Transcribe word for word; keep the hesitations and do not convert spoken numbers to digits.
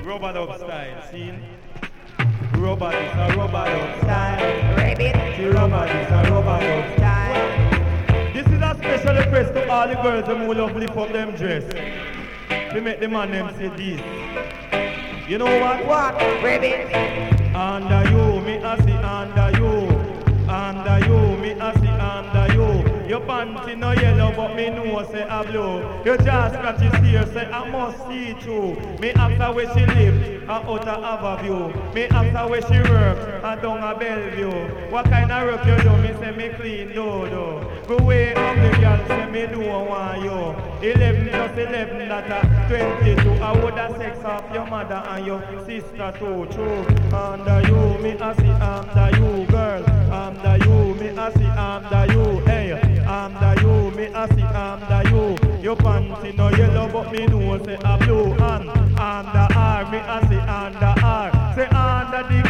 rubber dub style, see? Rubber, this a rubber dub style. Rabbit. See, rubber, this a rubber dub style. This is a special request to all the girls who love lift up them dress. We make the man them say this. You know what? What? Rabbit. Under you, me I see under you. Under you, me I see under you. Your panty no yellow, but me know say a blue. Your jaw scratch is here, say I must see through. Me after where she live, a out of view. Me after where she work, a down a Bellevue. What kind of work you do? Me say me clean do do. Go way up the girl, say me do want you. Eleven plus eleven, that a twenty-two. I woulda sex off your mother and your sister too. True. Under you, me I see under you, girl. Under you, me I see under you. Hey. Under you, me I see under you. Your panty no yellow, but me know say a blue. And under R, me I see under R. Say under the